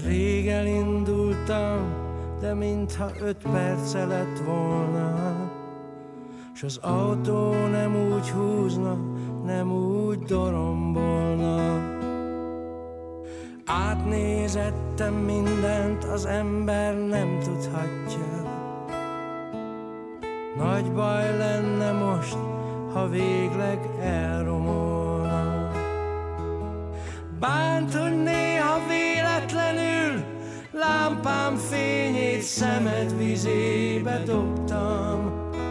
Rég elindultam, de mintha 5 perce lett volna, s az autó nem úgy húzna, nem úgy dorombolna. Átnézettem mindent, az ember nem tudhatja. Nagy baj lenne most, ha végleg elromolna. Bánt, hogy néha véletlenül lámpám fényét szemed vizébe dobtam.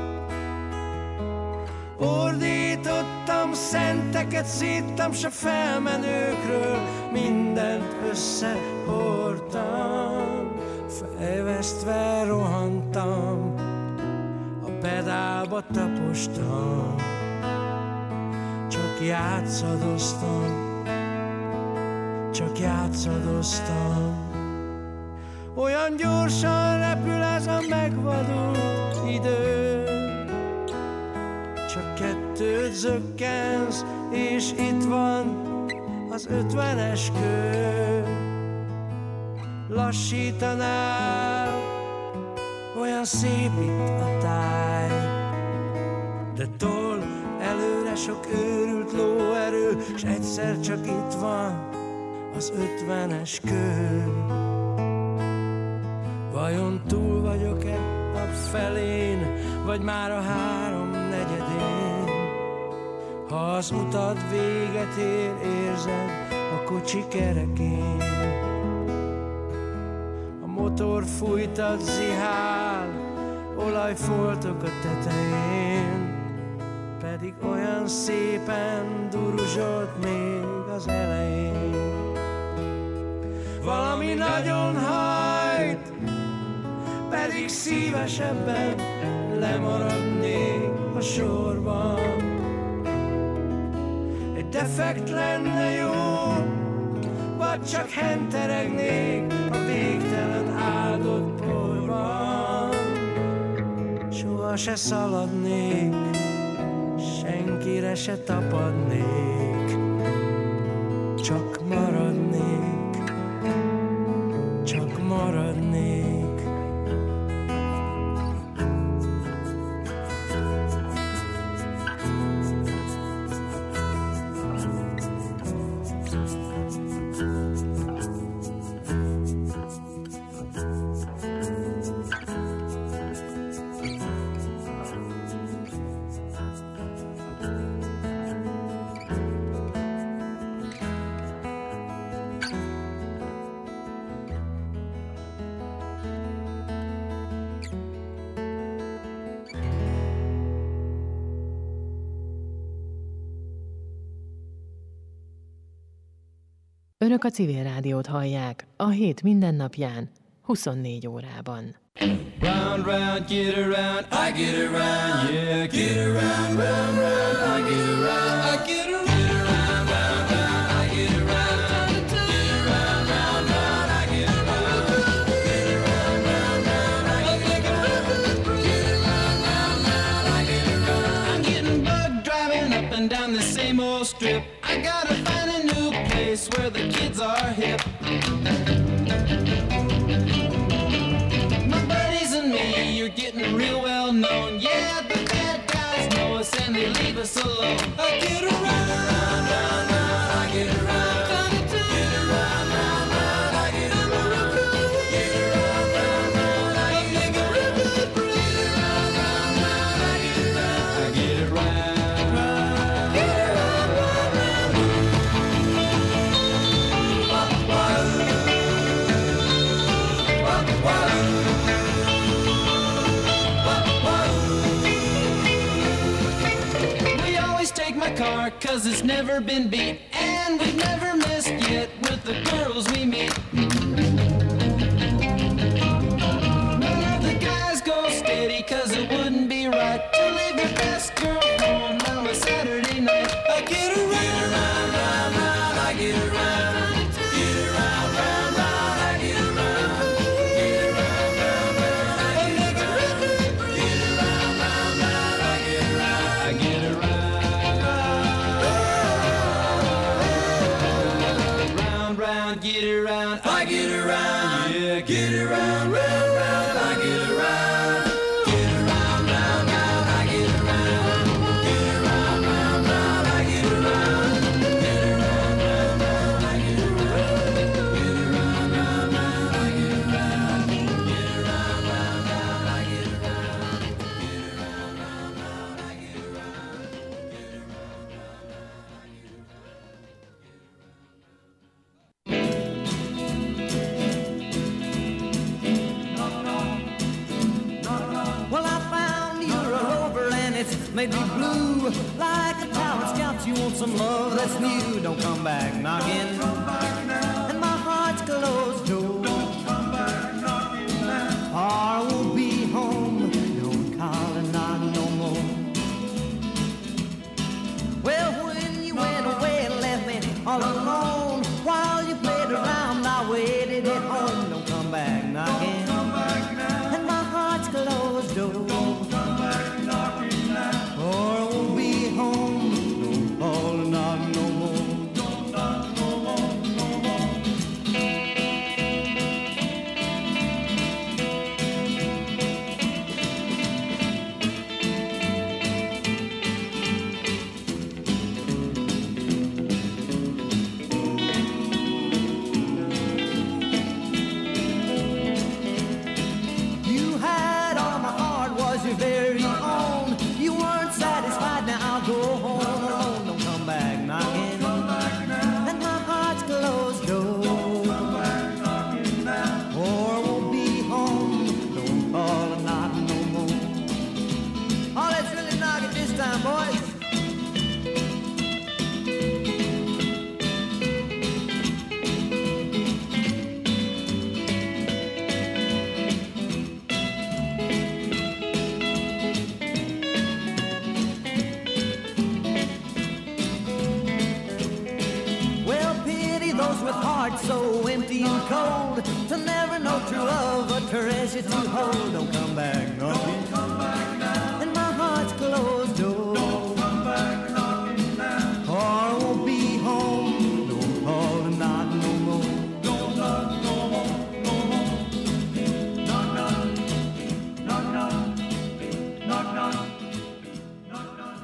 Ordítottam, szenteket szíttam, s a felmenőkről mindent összehordtam. Fejvesztve rohantam, a pedálba tapostam, csak játszadoztam, csak játszadoztam. Olyan gyorsan repül ez a megvadult idő, csak 2 zökkensz, és itt van az 50-es kő. Lassítanál, olyan szép itt a táj, de tol előre sok őrült lóerő, s egyszer csak itt van az 50-es kő. Vajon túl vagyok-e a felén, vagy már a 3/4-én? Ha az utad véget ér, érzed a kocsi kerekén. A motor fújtat zihál, olajfoltok a tetején, pedig olyan szépen duruzsolt még az elején. Valami nagyon hajt, pedig szívesebben lemaradnék a sorban. Egy defekt lenne jó, vagy csak henteregnék a végtelen áldott porban. Soha se szaladnék, senkire se tapadnék, csak maradnék, csak maradnék. Önök a Civil Rádiót hallják a hét mindennapján, 24 órában. Round, round, get around, I get around, yeah, get around, round, round, I get around, I get around, round, round, round, I get around, get around, round, round, I get around, get around, round, round, I get around, get around, round, round, I get around. I'm getting bugged driving up and down the same old strip. I gotta find a new place where the kids are hip. My buddies and me, you're getting real well known. Yeah, the bad guys know us and they leave us alone. I get around, round, round, round, I get around. Get around, round, round, I get around. Get around, round, round, I get around. Get around, round, round, I get around. I get around. Car, 'cause it's never been beat, and we've never missed yet with the girls we meet. None of the guys go steady, 'cause it wouldn't be right to leave your best girl home on a Saturday night. I get around, round, round, round, I get around. Get around, round, round, I get around. Get around, round, round, I get around. Get around, round, round, I get around. I get around. Get around, I get around. it's made me blue. Like a talent scout, you want some love that's new. Don't come back knocking, and my heart's closed door. I won't be home, don't call and knock no more. Well, when you went away and left me all alone, while you played around, I waited at home. Don't come back knocking, and my heart's closed door. Or I won't be home, don't call and knock no more. Don't knock no more, no more. You had all my heart, was your very own. You weren't satisfied, now I'll go home alone. Don't come back knocking, and my heart's closed door. Or I won't be home, don't call and knock no more. Oh, let's really knock it this time, boys. Well, pity those with hearts so empty and cold, to never know true love, a treasure to hold. Don't come back knocking, and my heart's closed door. Or I won't be home, don't call and knock no more. Don't knock no more, no more. Knock, knock, knock, knock, knock, knock, knock, knock.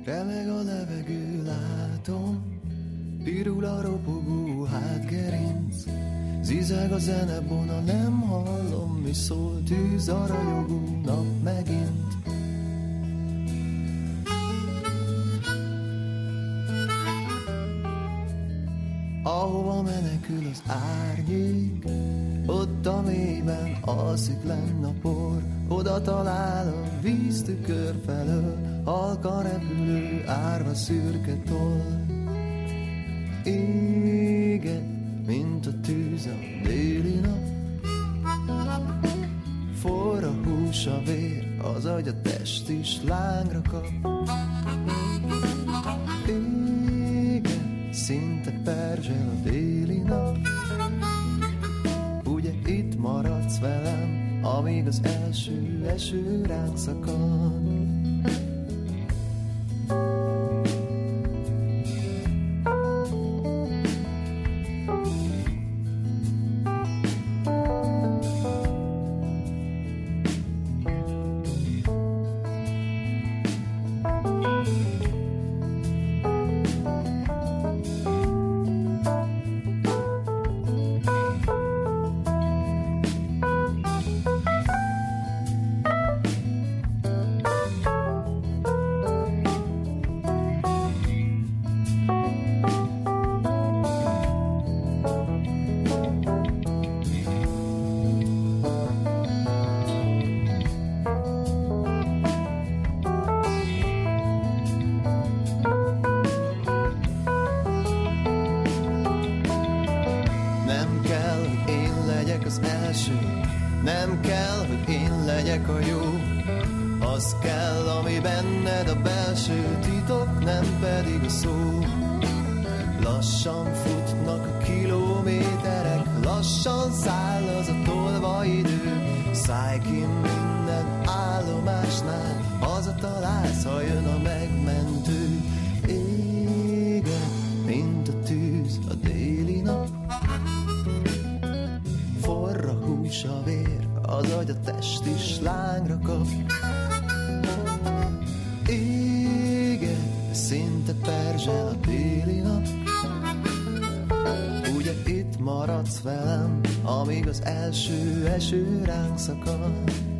remeg a levegő, látom, pirul a ropogó hátgerinc, zizeg a zenebona, nem hallom, mi szól, tűz a ragyogó nap megint. Ahova menekül az árnyék, ott a mélyben alszik lenn a por, oda talál a víztükör felől, halkan repülő árva szürke toll. Éget, mint a tűz a déli nap, forr a hús, a vér, az agy, a test is lángra kap. Éget, szinte perzsel a déli nap, ugye itt maradsz velem, amíg az első eső ránk szakad. Nem kell, hogy én legyek a jó, az kell, ami benned a belső titok, nem pedig a szó. Lassan futnak a kilométerek, lassan száll az a tolva idő. Szállj ki minden állomásnál, hazatalálsz, ha jön a megmentő. Éget, mint a tűz a déli nap, forr a hús, a vér, az agy, a test is lángra kap. Éget, szinte perzsel a déli nap, ugye itt maradsz velem, amíg az első eső ránk szakad.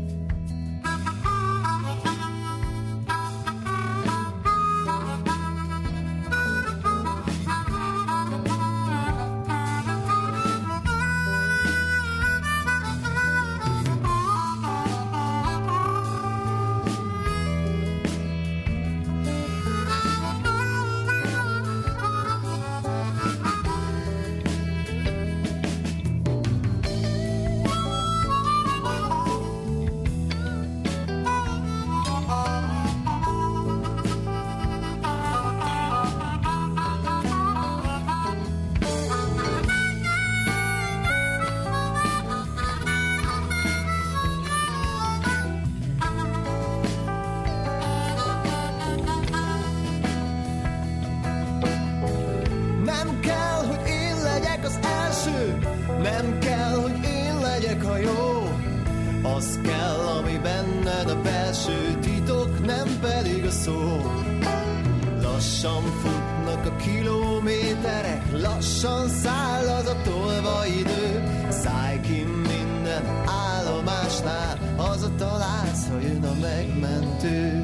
Nem kell, hogy én legyek a jó, az kell, ami benned a belső titok, nem pedig a szó. Lassan futnak a kilométerek, lassan száll az a tolva idő. Szállj ki minden állomásnál, hazatalálsz, ha jön a megmentő.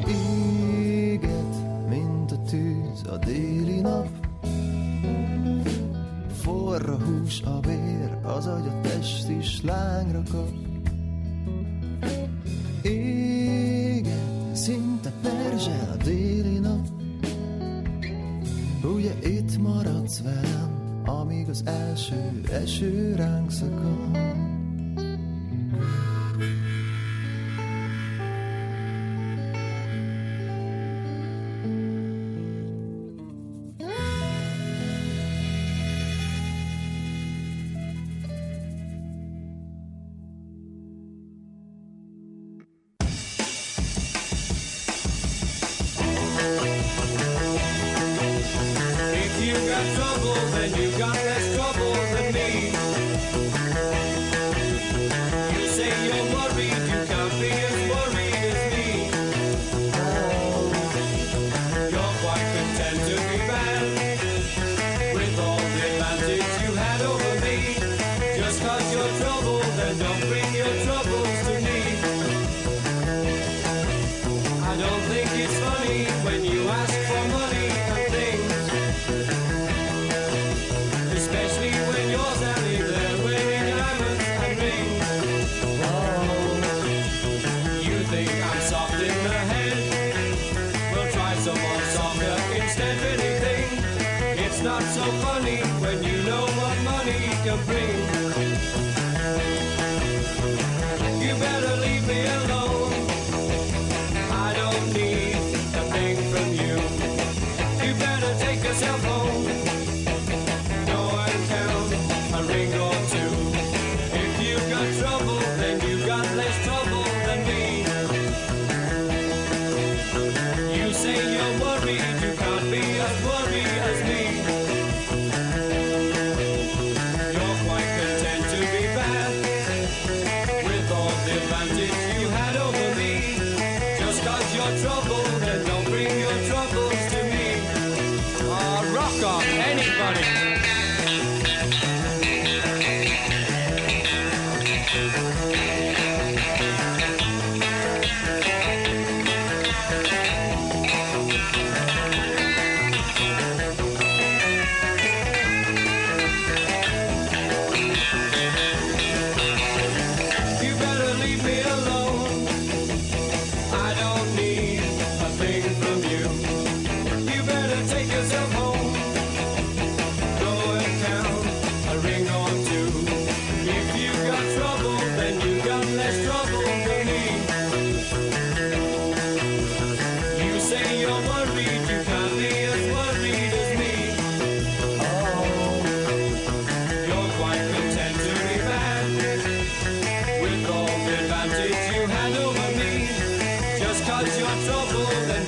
Éget, mint a tűz a déli nap, forr a hús, a vér, az agy, a test is lángra kap. Éget, szinte perzsel a déli nap, ugye itt maradsz velem, amíg az első eső ránk szakad. You got trouble, then you got less trouble than me. not so funny when you know what money can bring. You better leave me alone. I don't need a thing from you. You better take yourself home. Go and count a ring or two. If you got trouble, then you got less trouble than me. You say you're worried, you can't be as worried as me. You're quite content to be bad with all the advantage you had over me. Just 'cause you're troubled, then don't bring your troubles to me. Rock on, anybody. You better leave me alone. I don't need a thing from you. You better take yourself home. Go and count a ring or two. If you got trouble, then you got less trouble than me. You say you're worried, you can't be as worried as me. Oh, you're quite content to be bad with all the advantage you had over me. Just 'cause you're troubled and